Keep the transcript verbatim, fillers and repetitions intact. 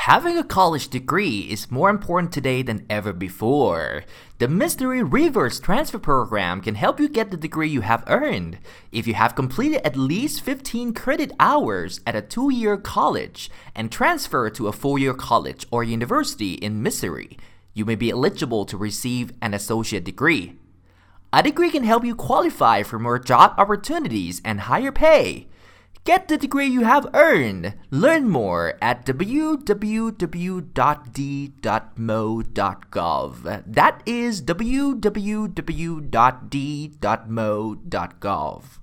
Having a college degree is more important today than ever before. The Mystery Reverse Transfer Program can help you get the degree you have earned. If you have completed at least fifteen credit hours at a two-year college and transfer to a four-year college or university in Missouri, you may be eligible to receive an associate degree. A degree can help you qualify for more job opportunities and higher pay. Get the degree you have earned. Learn more at w w w dot d dot m o dot gov. That is w w w dot d dot m o dot gov.